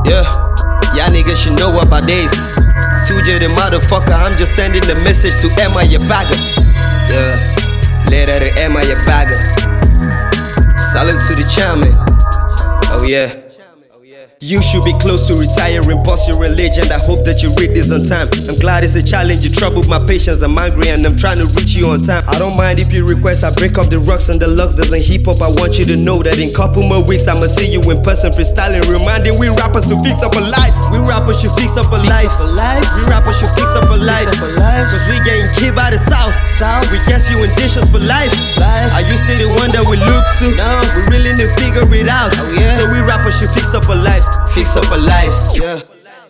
Yeah, y'all niggas should know about this. 2J the motherfucker, I'm just sending the message to Emma your bagger. Yeah, later to Emma your bagger. Salute to the chairman. Oh yeah. You should be close to retiring, pause your religion. I hope that you read this on time. I'm glad it's a challenge, you troubled my patience. I'm angry and I'm trying to reach you on time. I don't mind if you request, I break up the rocks and the lugs. There's a hip-hop, I want you to know that in couple more weeks I'ma see you in person freestyling, reminding we rappers to fix up our lives. We rappers should fix up our lives. We rappers should fix up our lives. Cause we getting killed by the South. We guess you in dishes for life. Are you still the one that we look to? We really need to figure it out. So we rappers should fix up our lives. Fix up our lives, yeah.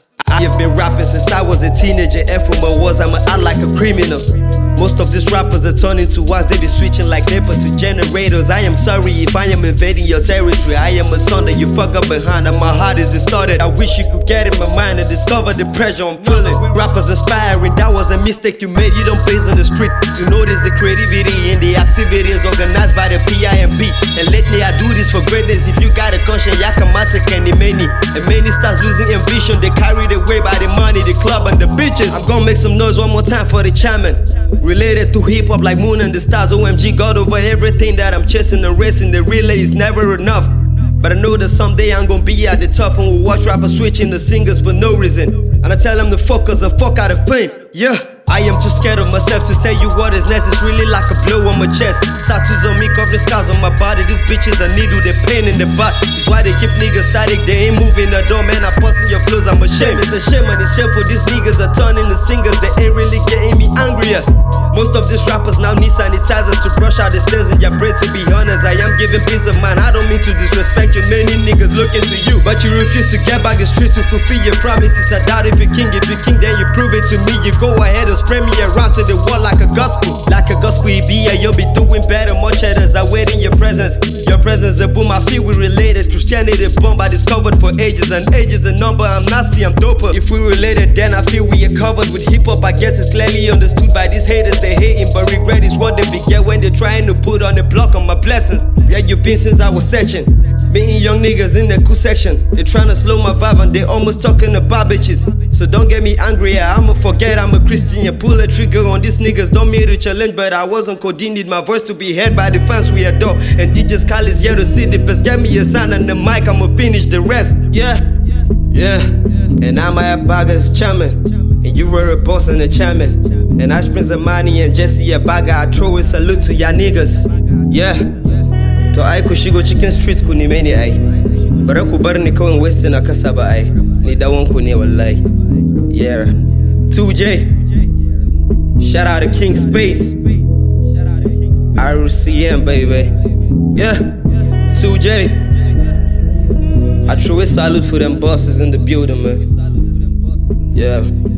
I have been rapping since I was a teenager, and from my words I'ma act like a criminal. Most of these rappers are turning to us, they be switching like NEPA to generators. I am sorry if I am invading your territory. I am a son that you fuck up behind, and my heart is distorted. I wish you could get in my mind and discover the pressure I'm feeling. Rappers inspiring, that was a mistake you made. You don't place on the street to notice the creativity and the activities organized by the PIMB. And lately I do this for greatness. If you got a conscience, yakamata can many. And many stars losing ambition, they carried away by the money, the club and the bitches. I'm gonna make some noise one more time for the chairman. Related to hip-hop like Moon and the Stars. OMG God over everything that I'm chasing and racing. The relay is never enough, but I know that someday I'm gonna be at the top, and we'll watch rappers switching the singers for no reason. And I tell them to focus and fuck out of pain. Yeah, I am too scared of myself to tell you what is next. It's really like a blow on my chest. Tattoos on me, cover the scars on my body. These bitches a needle, they pain in the butt. That's why they keep niggas static, they ain't moving the door. Man, I'm busting your flows, I'm ashamed. It's a shame and it's shame for these niggas are turning the singers. They ain't really getting me angrier. Most of these rappers now need sanitizers to brush out the stains in your brain. To be honest, I am giving peace of mind. I don't mean to disrespect you, many niggas looking to you, but you refuse to get back the streets to fulfill your promises. I doubt if you're king, then you prove it to me. You go ahead and spread me around to the world like a gospel. Like a gospel, yeah, you'll be doing better. Much others are waiting your presence. Your presence, a boom, I feel we related. Christianity bomb I discovered for ages, and ages a number. I'm nasty, I'm doper. If we related, then I feel we are covered with hip-hop. I guess it's clearly understood by these haters. They hating, but regret is what they beget when they're trying to put on a block on my blessings. Yeah, you been since I was searching. Meeting young niggas in the cool section. They trying to slow my vibe and they almost talking about bitches. So don't get me angry, yeah, I'ma forget I'm a Christian. You pull a trigger on these niggas, don't mean to challenge, but I wasn't coding. Need my voice to be heard by the fans we adore. And DJ Skal is here to see the best. Get me a sign and the mic, I'ma finish the rest. Yeah, yeah. And I'm a bagger's chairman, and you were a boss and a chairman. And I Prince Amani and Jesse a bagger. I throw a salute to ya niggas. Yeah. To ai ku shigo cikin streets ku nime ni ai. Bara ku bar ni kawai western a kasa ba ai. Ni dawon ku ne wallahi. Yeah. 2J. Shout out to King Space. RCM baby. Yeah. 2J. I throw a salute for them bosses in the building, man. Yeah.